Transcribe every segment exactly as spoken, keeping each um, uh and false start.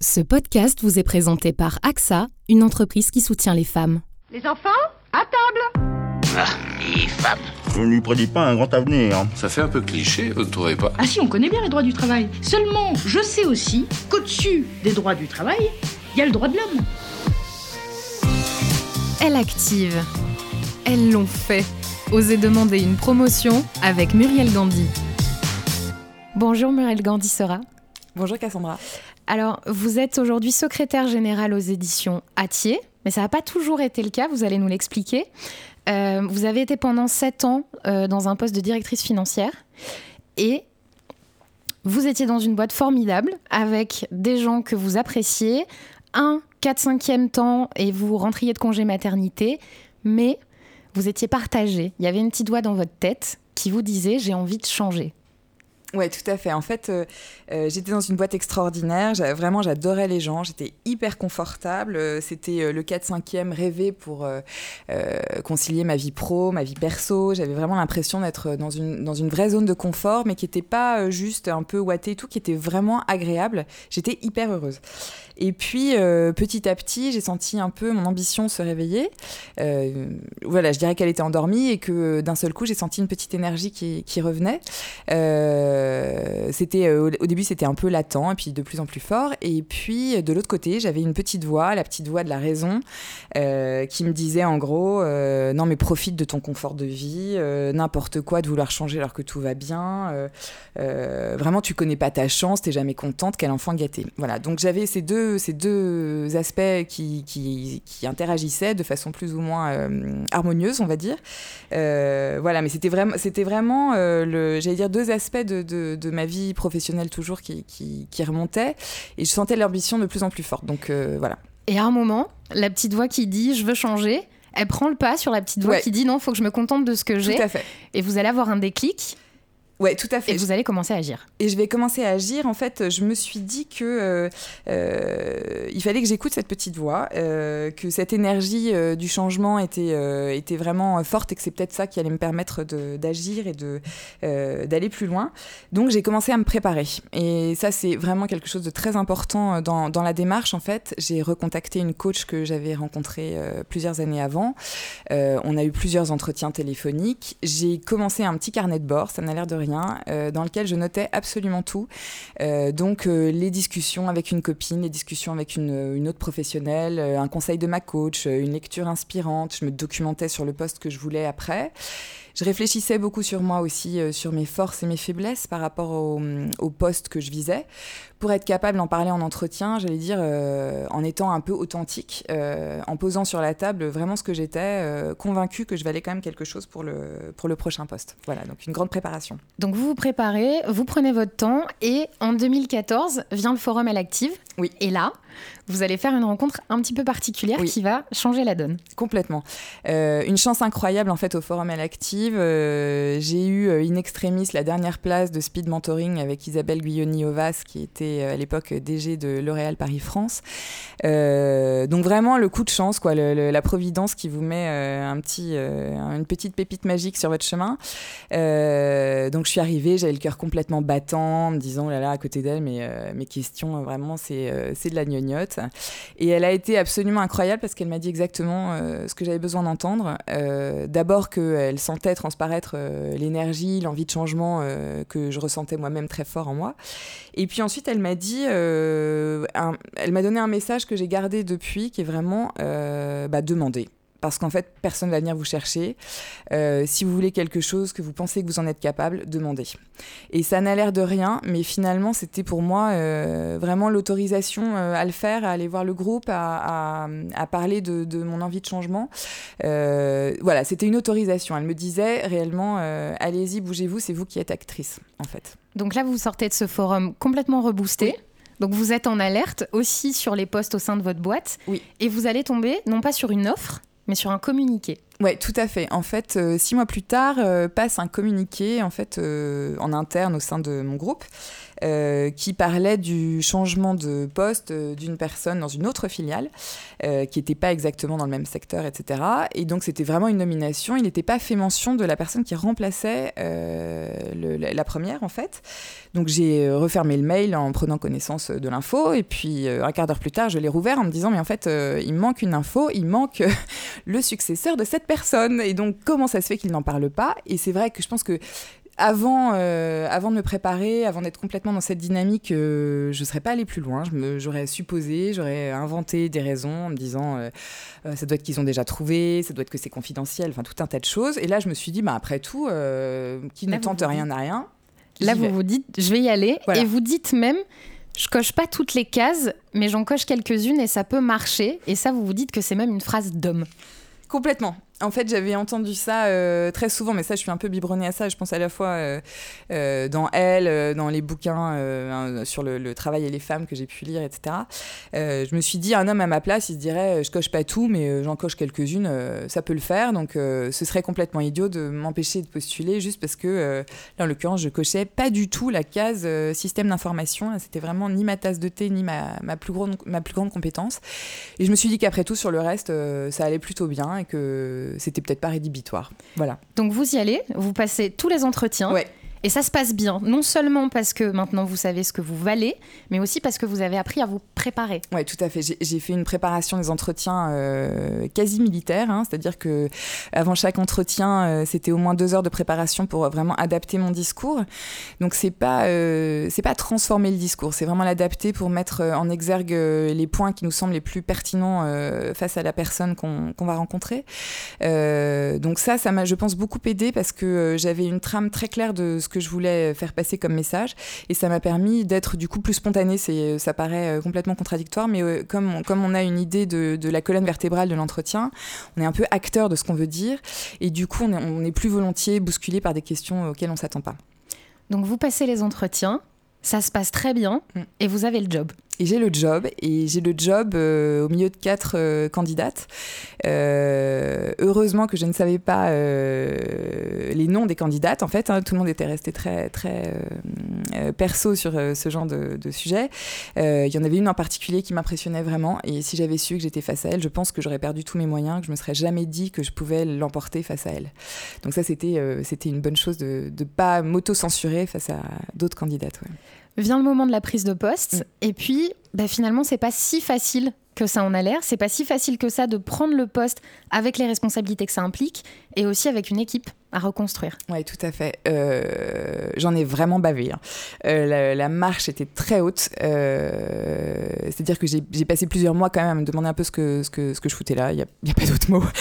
Ce podcast vous est présenté par A X A, une entreprise qui soutient les femmes. Les enfants, à table. Ah, les femmes. Je ne lui prédis pas un grand avenir. Ça fait un peu cliché, vous ne trouvez pas? Ah si, on connaît bien les droits du travail. Seulement, je sais aussi qu'au-dessus des droits du travail, il y a le droit de l'homme. Elle active. Elles l'ont fait. Osez demander une promotion avec Muriel Gandhi. Bonjour Muriel Gandhi Sera. Bonjour Cassandra. Alors, vous êtes aujourd'hui secrétaire générale aux éditions Hatier, mais ça n'a pas toujours été le cas, vous allez nous l'expliquer. Euh, vous avez été pendant sept ans euh, dans un poste de directrice financière et vous étiez dans une boîte formidable avec des gens que vous appréciez, un quatre cinquième temps et vous rentriez de congé maternité, mais vous étiez partagé. Il y avait une petite voix dans votre tête qui vous disait « j'ai envie de changer ». Ouais, tout à fait. En fait, euh, euh, j'étais dans une boîte extraordinaire. J'a- vraiment, j'adorais les gens. J'étais hyper confortable. Euh, C'était euh, le quatre cinquième rêvé pour euh, euh, concilier ma vie pro, ma vie perso. J'avais vraiment l'impression d'être dans une, dans une vraie zone de confort, mais qui n'était pas euh, juste un peu ouatée et tout, qui était vraiment agréable. J'étais hyper heureuse. Et puis, euh, petit à petit, j'ai senti un peu mon ambition se réveiller. Euh, voilà, je dirais qu'elle était endormie et que d'un seul coup, j'ai senti une petite énergie qui, qui revenait. Euh, c'était, euh, au début, c'était un peu latent et puis de plus en plus fort. Et puis, de l'autre côté, j'avais une petite voix, la petite voix de la raison, euh, qui me disait en gros, euh, non mais profite de ton confort de vie, euh, n'importe quoi de vouloir changer alors que tout va bien. Euh, euh, vraiment, tu connais pas ta chance, t'es jamais contente, quel enfant gâté. Voilà, donc j'avais ces deux ces deux aspects qui, qui, qui interagissaient de façon plus ou moins euh, harmonieuse, on va dire. Euh, voilà, mais c'était vraiment, c'était vraiment euh, le, j'allais dire, deux aspects de, de, de ma vie professionnelle toujours qui, qui, qui remontaient. Et je sentais l'ambition de plus en plus forte. Donc euh, voilà. Et à un moment, la petite voix qui dit « je veux changer », elle prend le pas sur la petite voix Ouais. qui dit « non, il faut que je me contente de ce que j'ai ». Tout à fait. Et vous allez avoir un déclic Ouais, tout à fait. et vous allez commencer à agir. Et je vais commencer à agir. En fait, je me suis dit que euh, euh, il fallait que j'écoute cette petite voix, euh, que cette énergie euh, du changement était, euh, était vraiment forte et que c'est peut-être ça qui allait me permettre de, d'agir et de, euh, d'aller plus loin. Donc, j'ai commencé à me préparer. Et ça, c'est vraiment quelque chose de très important dans, dans la démarche. En fait, j'ai recontacté une coach que j'avais rencontrée euh, plusieurs années avant. Euh, on a eu plusieurs entretiens téléphoniques. J'ai commencé un petit carnet de bord, ça n'a l'air de rien. Euh, dans lequel je notais absolument tout. Euh, donc, euh, les discussions avec une copine, les discussions avec une, une autre professionnelle, euh, un conseil de ma coach, euh, une lecture inspirante. Je me documentais sur le poste que je voulais après. Je réfléchissais beaucoup sur moi aussi, euh, sur mes forces et mes faiblesses par rapport au, au poste que je visais, pour être capable d'en parler en entretien, j'allais dire, euh, en étant un peu authentique, euh, en posant sur la table vraiment ce que j'étais, euh, convaincue que je valais quand même quelque chose pour le, pour le prochain poste. Voilà, donc une grande préparation. Donc vous vous préparez, vous prenez votre temps et en deux mille quatorze vient le forum Elle Active. Oui. Et là, vous allez faire une rencontre un petit peu particulière Oui. qui va changer la donne. Complètement. Euh, une chance incroyable en fait au Forum Elle Active. Euh, j'ai eu euh, in extremis la dernière place de speed mentoring avec Isabelle Guyoni-Ovas qui était euh, à l'époque D G de L'Oréal Paris-France. Euh, donc vraiment le coup de chance, quoi, le, le, la providence qui vous met euh, un petit, euh, une petite pépite magique sur votre chemin. Euh, donc je suis arrivée, j'avais le cœur complètement battant, en me disant oh là là à côté d'elle, mais euh, mes questions vraiment c'est euh, c'est de la gnognotte. Et elle a été absolument incroyable parce qu'elle m'a dit exactement euh, ce que j'avais besoin d'entendre. Euh, d'abord qu'elle sentait transparaître euh, l'énergie, l'envie de changement euh, que je ressentais moi-même très fort en moi. Et puis ensuite, elle m'a dit, euh, un, elle m'a donné un message que j'ai gardé depuis, qui est vraiment euh, bah, demander. Parce qu'en fait, personne ne va venir vous chercher. Euh, si vous voulez quelque chose, que vous pensez que vous en êtes capable, demandez. Et ça n'a l'air de rien, mais finalement, c'était pour moi euh, vraiment l'autorisation euh, à le faire, à aller voir le groupe, à, à, à parler de, de mon envie de changement. Euh, voilà, c'était une autorisation. Elle me disait réellement, euh, allez-y, bougez-vous, c'est vous qui êtes actrice, en fait. Donc là, vous sortez de ce forum complètement reboosté. Oui. Donc vous êtes en alerte aussi sur les postes au sein de votre boîte. Oui. Et vous allez tomber, non pas sur une offre, mais sur un communiqué. Ouais, tout à fait. En fait, euh, six mois plus tard, euh, passe un communiqué en fait euh, en interne au sein de mon groupe euh, qui parlait du changement de poste euh, d'une personne dans une autre filiale euh, qui n'était pas exactement dans le même secteur, et cetera. Et donc c'était vraiment une nomination. Il n'était pas fait mention de la personne qui remplaçait euh, le, la, la première en fait. Donc j'ai refermé le mail en prenant connaissance de l'info et puis euh, un quart d'heure plus tard, je l'ai rouvert en me disant mais en fait euh, il manque une info, il manque euh, le successeur de cette personne. Et donc comment ça se fait qu'il n'en parle pas ? Et c'est vrai que je pense que Avant, euh, avant de me préparer, avant d'être complètement dans cette dynamique, euh, je ne serais pas allée plus loin. Je me, j'aurais supposé, j'aurais inventé des raisons en me disant euh, euh, ça doit être qu'ils ont déjà trouvé, ça doit être que c'est confidentiel, enfin tout un tas de choses. Et là, je me suis dit, bah, après tout, euh, qui ne tente rien n'a rien. Là, vous vous dites, je vais y aller. Voilà. Et vous dites même, je coche pas toutes les cases, mais j'en coche quelques-unes et ça peut marcher. Et ça, vous vous dites que c'est même une phrase d'homme. Complètement. En fait, j'avais entendu ça euh, très souvent, mais ça, je suis un peu biberonnée à ça. Je pense à la fois euh, euh, dans Elle, euh, dans les bouquins euh, sur le, le travail et les femmes que j'ai pu lire, et cetera. Euh, je me suis dit, un homme à ma place, il se dirait, je coche pas tout, mais euh, j'en coche quelques-unes, euh, ça peut le faire. Donc, euh, ce serait complètement idiot de m'empêcher de postuler juste parce que, euh, là, en l'occurrence, je cochais pas du tout la case euh, système d'information. C'était vraiment ni ma tasse de thé, ni ma, ma, plus, grande, ma plus grande compétence. Et je me suis dit qu'après tout, sur le reste, euh, ça allait plutôt bien et que c'était peut-être pas rédhibitoire. Voilà. Donc vous y allez, vous passez tous les entretiens. Ouais. Et ça se passe bien, non seulement parce que maintenant vous savez ce que vous valez, mais aussi parce que vous avez appris à vous préparer. Oui, tout à fait. J'ai, j'ai fait une préparation des entretiens euh, quasi militaire, hein, c'est-à-dire que avant chaque entretien, euh, c'était au moins deux heures de préparation pour vraiment adapter mon discours. Donc c'est pas euh, c'est pas transformer le discours, c'est vraiment l'adapter pour mettre en exergue les points qui nous semblent les plus pertinents euh, face à la personne qu'on, qu'on va rencontrer. Euh, donc ça, ça m'a, je pense, beaucoup aidé parce que euh, j'avais une trame très claire de ce que je voulais faire passer comme message et ça m'a permis d'être du coup plus spontanée. C'est, ça paraît complètement contradictoire, mais euh, comme, on, comme on a une idée de, de la colonne vertébrale de l'entretien, on est un peu acteur de ce qu'on veut dire et du coup on est, on est plus volontiers bousculé par des questions auxquelles on ne s'attend pas. Donc vous passez les entretiens, ça se passe très bien mmh. et vous avez le job. Et j'ai le job, et j'ai le job euh, au milieu de quatre euh, candidates. Euh, heureusement que je ne savais pas euh, les noms des candidates, en fait. Hein, tout le monde était resté très, très euh, perso sur euh, ce genre de, de sujet. Euh, il y en avait une en particulier qui m'impressionnait vraiment, et si j'avais su que j'étais face à elle, je pense que j'aurais perdu tous mes moyens, que je ne me serais jamais dit que je pouvais l'emporter face à elle. Donc ça, c'était, euh, c'était une bonne chose de ne pas m'auto-censurer face à d'autres candidates. Ouais. Vient le moment de la prise de poste, mmh. et puis bah, finalement, c'est pas si facile que ça en a l'air, c'est pas si facile que ça de prendre le poste avec les responsabilités que ça implique, et aussi avec une équipe à reconstruire. Oui, tout à fait. Euh, j'en ai vraiment bavé. Hein. Euh, la, la marche était très haute. Euh, c'est-à-dire que j'ai, j'ai passé plusieurs mois quand même à me demander un peu ce que, ce que, ce que je foutais là. Il n'y a, y a pas d'autre mot.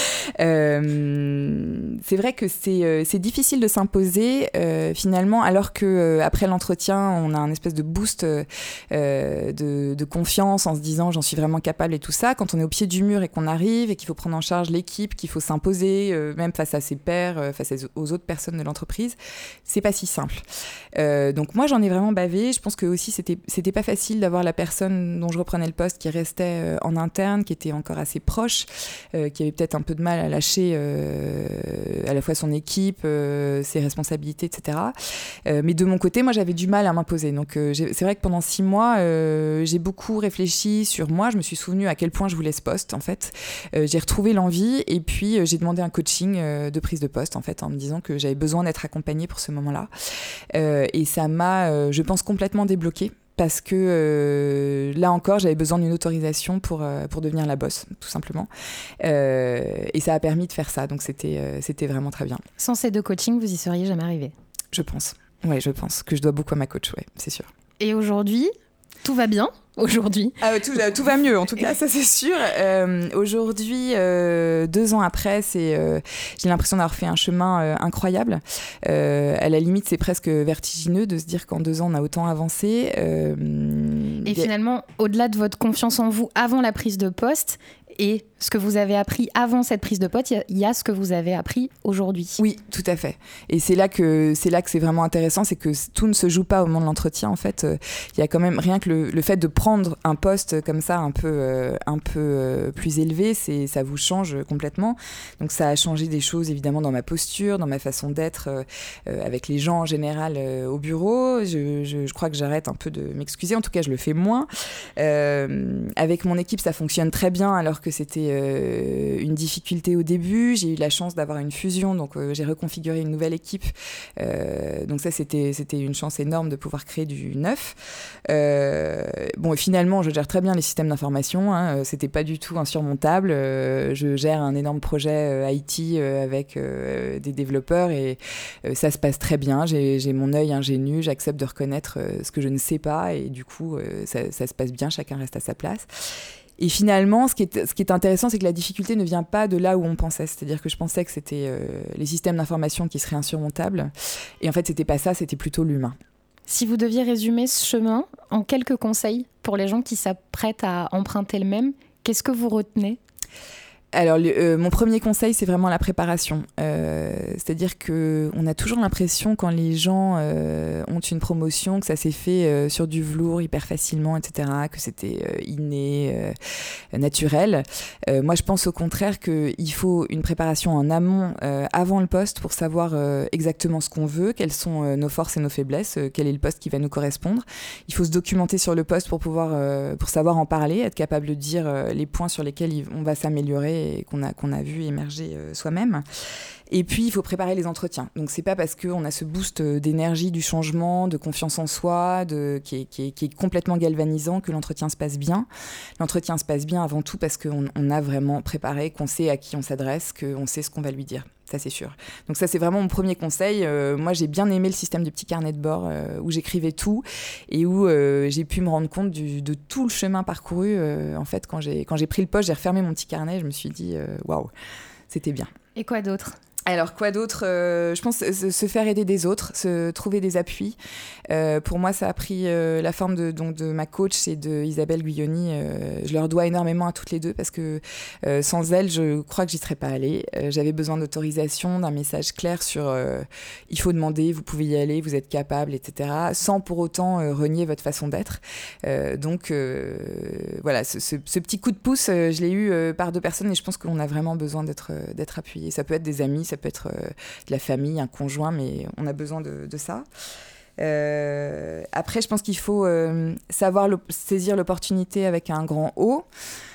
Euh, c'est vrai que c'est, c'est difficile de s'imposer euh, finalement, alors qu'après l'entretien, on a un espèce de boost euh, de, de confiance en se disant j'en suis vraiment capable et tout ça. Quand on est au pied du mur et qu'on arrive et qu'il faut prendre en charge l'équipe, qu'il faut s'imposer, euh, même face à ses pairs, euh, face à aux autres personnes de l'entreprise, c'est pas si simple. Euh, donc moi, j'en ai vraiment bavé. Je pense que aussi c'était c'était pas facile d'avoir la personne dont je reprenais le poste qui restait euh, en interne, qui était encore assez proche, euh, qui avait peut-être un peu de mal à lâcher euh, à la fois son équipe, euh, ses responsabilités, et cetera. Euh, mais de mon côté, moi, j'avais du mal à m'imposer. Donc euh, j'ai, c'est vrai que pendant six mois, euh, j'ai beaucoup réfléchi sur moi. Je me suis souvenue à quel point je voulais ce poste, en fait. Euh, j'ai retrouvé l'envie et puis euh, j'ai demandé un coaching euh, de prise de poste, en fait, en me disant que j'avais besoin d'être accompagnée pour ce moment-là. Euh, et ça m'a, euh, je pense, complètement débloquée parce que euh, là encore, j'avais besoin d'une autorisation pour, euh, pour devenir la boss, tout simplement. Euh, et ça a permis de faire ça, donc c'était, euh, c'était vraiment très bien. Sans ces deux coachings, vous y seriez jamais arrivé ? Je pense. Oui, je pense que je dois beaucoup à ma coach, ouais, c'est sûr. Et aujourd'hui, tout va bien ? Aujourd'hui ah, tout, tout va mieux, en tout cas, ça c'est sûr. Euh, aujourd'hui, euh, deux ans après, c'est, euh, j'ai l'impression d'avoir fait un chemin euh, incroyable. Euh, à la limite, c'est presque vertigineux de se dire qu'en deux ans, on a autant avancé. Euh, Et a... finalement, au-delà de votre confiance en vous avant la prise de poste, et ce que vous avez appris avant cette prise de poste, il y, y a ce que vous avez appris aujourd'hui. Oui, tout à fait. Et c'est là que c'est là que c'est vraiment intéressant, c'est que tout ne se joue pas au moment de l'entretien. En fait, euh, il y a quand même rien que le, le fait de prendre un poste comme ça, un peu, euh, un peu euh, plus élevé, c'est, ça vous change complètement. Donc ça a changé des choses évidemment dans ma posture, dans ma façon d'être euh, euh, avec les gens en général euh, au bureau. Je, je, je crois que j'arrête un peu de m'excuser. En tout cas, je le fais moins. Euh, avec mon équipe, ça fonctionne très bien, alors que c'était euh, une difficulté au début. J'ai eu la chance d'avoir une fusion, donc euh, j'ai reconfiguré une nouvelle équipe. Euh, donc ça, c'était, c'était une chance énorme de pouvoir créer du neuf. Euh, bon, et finalement, je gère très bien les systèmes d'information. Hein. C'était pas du tout insurmontable. Euh, je gère un énorme projet euh, I T euh, avec euh, des développeurs et euh, ça se passe très bien. J'ai, j'ai mon œil ingénu, j'accepte de reconnaître euh, ce que je ne sais pas et du coup, euh, ça, ça se passe bien, chacun reste à sa place. Et finalement, ce qui est, ce qui est intéressant, c'est que la difficulté ne vient pas de là où on pensait. C'est-à-dire que je pensais que c'était euh, les systèmes d'information qui seraient insurmontables. Et en fait, c'était pas ça, c'était plutôt l'humain. Si vous deviez résumer ce chemin en quelques conseils pour les gens qui s'apprêtent à emprunter le même, qu'est-ce que vous retenez ? Alors, le, euh, mon premier conseil, c'est vraiment la préparation. Euh, c'est-à-dire qu'on a toujours l'impression, quand les gens euh, ont une promotion, que ça s'est fait euh, sur du velours hyper facilement, et cetera, que c'était euh, inné, euh, naturel. Euh, moi, je pense au contraire qu'il faut une préparation en amont, euh, avant le poste, pour savoir euh, exactement ce qu'on veut, quelles sont euh, nos forces et nos faiblesses, euh, quel est le poste qui va nous correspondre. Il faut se documenter sur le poste pour pouvoir, euh, pour savoir en parler, être capable de dire euh, les points sur lesquels on va s'améliorer et qu'on a, qu'on a vu émerger euh, soi-même. Et puis, il faut préparer les entretiens. Donc, c'est pas parce qu'on a ce boost d'énergie, du changement, de confiance en soi, de, qui, est, qui, est, qui est complètement galvanisant, que l'entretien se passe bien. L'entretien se passe bien avant tout parce qu'on on a vraiment préparé, qu'on sait à qui on s'adresse, qu'on sait ce qu'on va lui dire. Ça, c'est sûr. Donc ça, c'est vraiment mon premier conseil. Euh, moi, j'ai bien aimé le système du petit carnet de bord euh, où j'écrivais tout et où euh, j'ai pu me rendre compte du, de tout le chemin parcouru. Euh, en fait, quand j'ai, quand j'ai pris le poste, j'ai refermé mon petit carnet. Je me suis dit, waouh, wow, c'était bien. Et quoi d'autre ? Alors, quoi d'autre ? euh, Je pense se, se faire aider des autres, se trouver des appuis. Euh, pour moi, ça a pris euh, la forme de, donc, de ma coach et de Isabelle Guilloni. Euh, je leur dois énormément à toutes les deux parce que euh, sans elles, je crois que j'y serais pas allée. Euh, j'avais besoin d'autorisation, d'un message clair sur euh, il faut demander, vous pouvez y aller, vous êtes capable, et cetera, sans pour autant euh, renier votre façon d'être. Euh, donc, euh, voilà, ce, ce, ce petit coup de pouce, euh, je l'ai eu euh, par deux personnes et je pense qu'on a vraiment besoin d'être, euh, d'être appuyé. Ça peut être des amis, ça peut être euh, de la famille, un conjoint, mais on a besoin de, de ça. Euh, après, je pense qu'il faut euh, savoir le, saisir l'opportunité avec un grand O.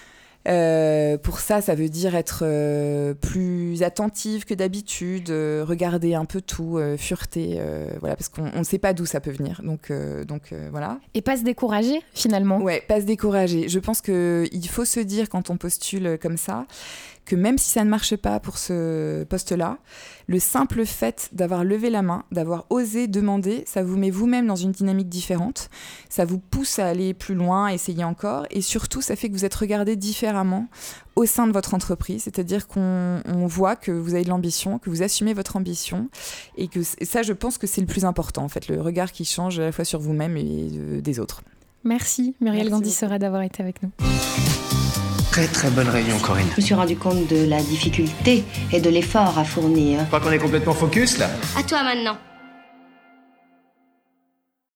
Euh, pour ça, ça veut dire être euh, plus attentive que d'habitude, euh, regarder un peu tout, euh, fureter, euh, voilà, parce qu'on ne sait pas d'où ça peut venir. Donc, euh, donc euh, voilà. Et pas se décourager, finalement. Ouais, pas se décourager. Je pense qu'il faut se dire, quand on postule comme ça, que même si ça ne marche pas pour ce poste-là, le simple fait d'avoir levé la main, d'avoir osé demander, ça vous met vous-même dans une dynamique différente, ça vous pousse à aller plus loin, à essayer encore, et surtout, ça fait que vous êtes regardé différemment au sein de votre entreprise, c'est-à-dire qu'on on voit que vous avez de l'ambition, que vous assumez votre ambition, et que et ça, je pense que c'est le plus important, en fait, le regard qui change à la fois sur vous-même et de, des autres. Merci, Muriel Gandhi-Sera d'avoir été avec nous. Très très bonne réunion, Corinne. Je me suis rendu compte de la difficulté et de l'effort à fournir. Je crois qu'on est complètement focus là. À toi maintenant.